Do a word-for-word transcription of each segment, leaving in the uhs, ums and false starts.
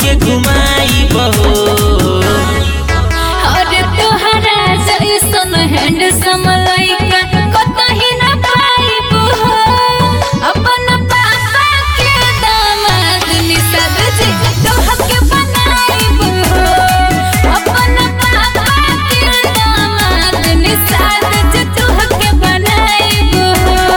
के घुमाई बहो। अरे तोहरा जैसन हैंडसम लइका कतही ना पाइबो हो। अपन पापा के दामाद निषाद जी तोहके बनाइबो हो। अपन पापा के दामाद निषाद जी तोहके बनाइबो हो।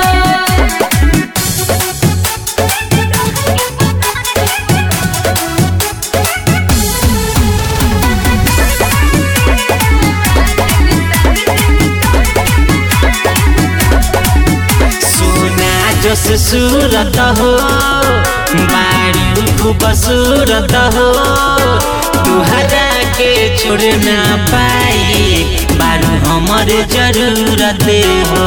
जस सूरत हो बारू खूबसूरत हो, तुहरा के छोड़ ना पाई बारू हमर जरूरत हो।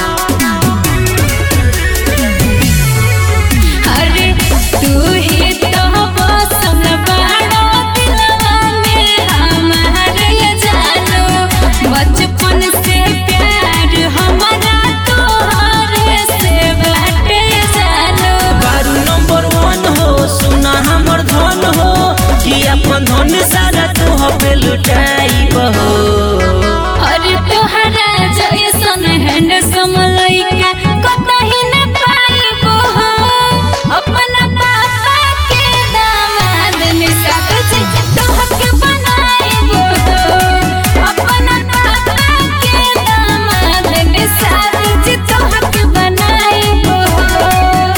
अरे तू ही तो बसल बाड़ो दिलवा में हमार ये जानो। बचपन से प्यार हमारा तोहरे से बाटे जानो। बारू नंबर वन हो सुना हमर धन हो, कि अपन धन सारा तुह पे लुटाई बहो। अरे तोहरा जैसन हैंडसम लइका कतही ना पाइबो हो। अपन पापा के दामाद निषाद जी तोहके बनाइबो हो। अपन पापा के दामाद निषाद जी तोहके बनाइबो हो।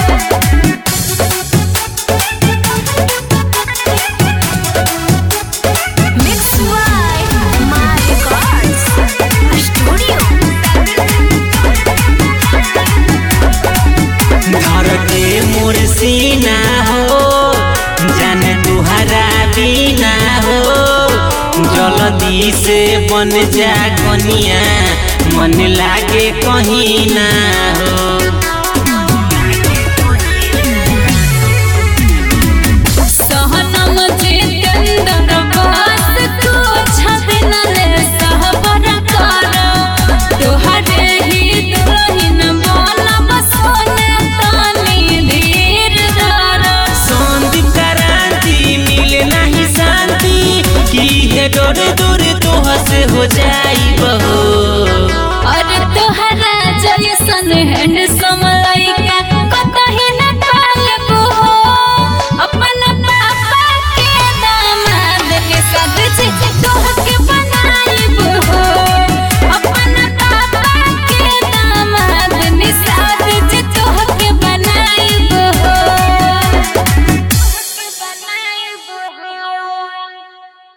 Mix Y, My Records Studio। घर के मोर सीना हो जान तुहरा बिना हो, जल्दी से बन जा कनिया मन लागे कहीं ना हो। सहनम जितेंद्र बात कुछ दिन ले सहबर कर। तोहरे ही दुल्हन बनब सोने तनी धीर धर। संदीप क्रांति मिले नहीं शांति, की है डोर दूर तोह से हो जाई बहो।